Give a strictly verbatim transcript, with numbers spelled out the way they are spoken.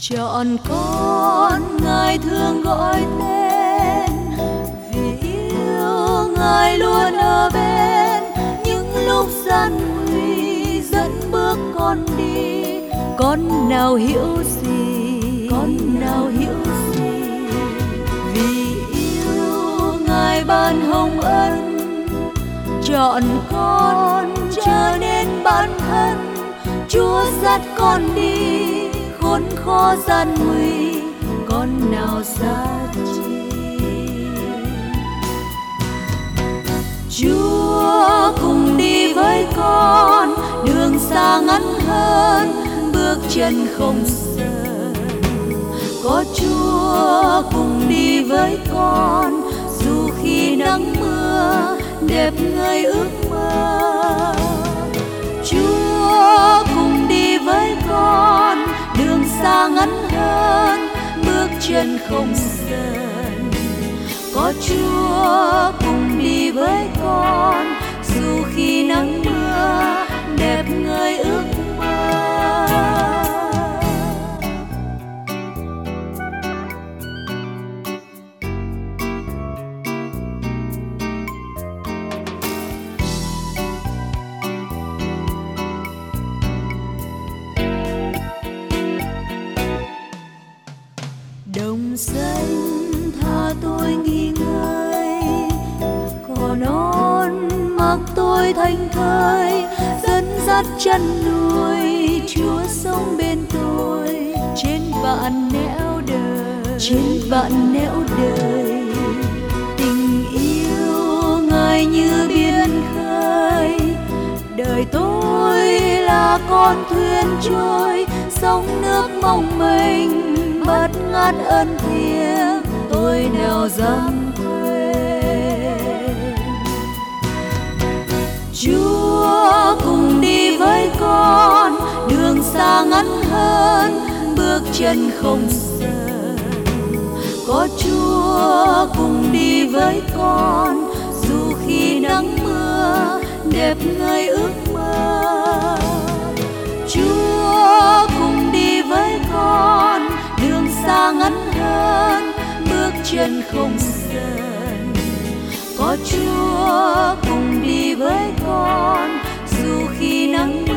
Chọn con Ngài thương gọi tên, vì yêu Ngài luôn ở bên. Những lúc gian nguy dẫn bước con đi, con nào hiểu gì, con nào hiểu gì. Vì yêu Ngài ban hồng ân, chọn con trở nên bản thân. Chúa dắt con đi khốn khó gian nguy, con nào xa chi. Chúa cùng đi với con, đường xa ngắn hơn, bước chân không sợ. Có Chúa cùng đi với con, dù khi nắng mưa đẹp ngời ước mơ. Chúa cùng đi với con, đường xa ngắn hơn, bước chân không sờn. Có Chúa cùng đi với con, dù khi nắng mưa đẹp ngời ước mơ. Đồng xanh tha tôi nghỉ ngơi, cỏ non mặc tôi thành thơi. Dẫn dắt chân nuôi, Chúa sống bên tôi, trên vạn nẻo đời, trên vạn nẻo đời. Tình yêu Ngài như biển khơi, đời tôi là con thuyền trôi. Sóng nước mong mênh bất ngát ân thiêng, tôi nào dám quên. Chúa cùng đi với con, đường xa ngắn hơn, bước chân không sợ. Có Chúa cùng đi với con, dù khi nắng mưa đẹp ngời ước mơ. Chúa cùng đi với con, đường xa ngắn hơn, bước chân không sờn. Có Chúa cùng đi với con, dù khi nắng